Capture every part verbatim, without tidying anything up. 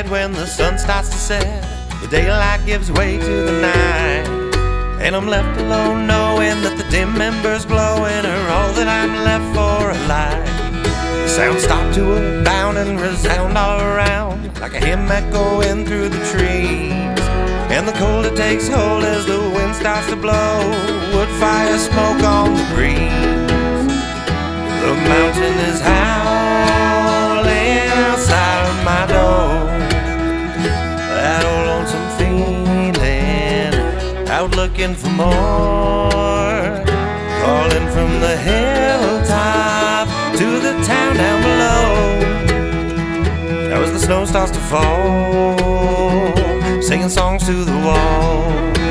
head when the sun starts to set. The daylight gives way to the night, and I'm left alone knowing that the dim embers glowing are all that I'm left for alive. The sounds stop to a bound and resound all around like a hymn echoing through the trees. And the cold it takes hold as the wind starts to blow, wood fire smoke on the breeze. The mountain is howling outside of my door. That old lonesome feeling, out looking for more, calling from the hilltop to the town down below. Now as the snow starts to fall, singing songs to the wall.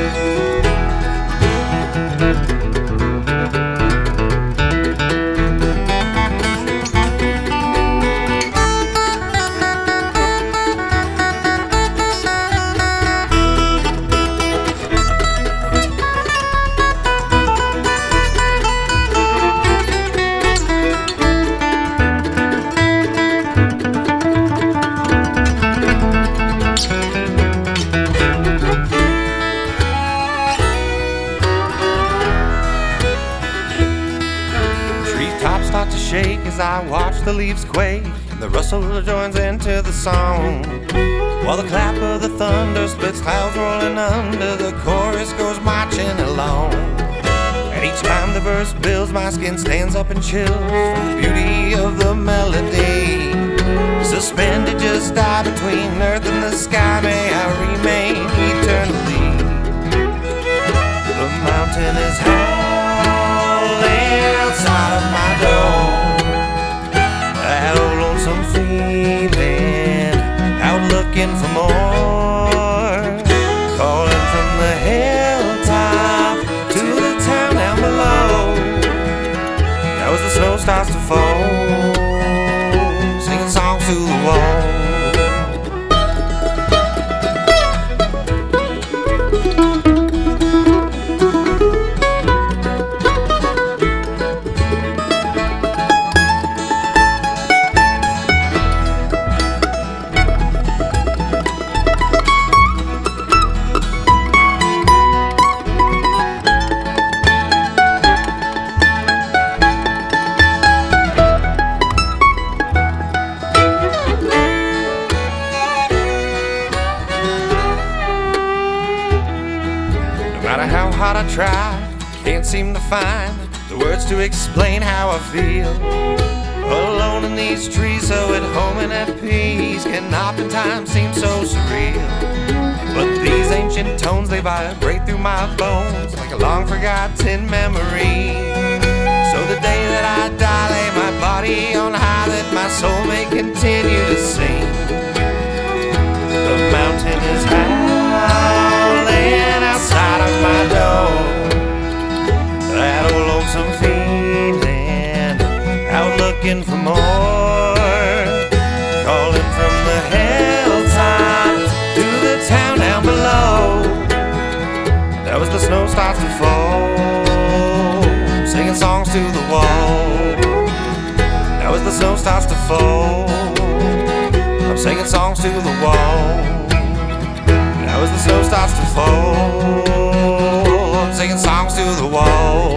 Tops start to shake as I watch the leaves quake, and the rustle joins into the song, while the clap of the thunder splits clouds rolling under. The chorus goes marching along, and each time the verse builds, my skin stands up and chills from the beauty of the melody. Suspended just die between earth and the sky, may I remain eternally. The mountain is howling outside of my door. That old lonesome feeling, out looking for more, calling from the hilltop to the town down below. Now as the snow starts to fall, singing songs to the wall. No matter how hard I try, can't seem to find the words to explain how I feel. Alone in these trees, so at home and at peace, can oftentimes seem so surreal. But these ancient tones, they vibrate through my bones like a long forgotten memory. So the day that I die, lay my body on high, that my soul may continue to sing. The mountain is howling outside of my door. That old lonesome feeling, out looking for more, calling from the hilltop to the town down below. Now as the snow starts to fall, singing songs to the wall. Now as the snow starts to fall, I'm singing songs to the wall. Now as the snow starts to fall, I'm singing songs to the wall.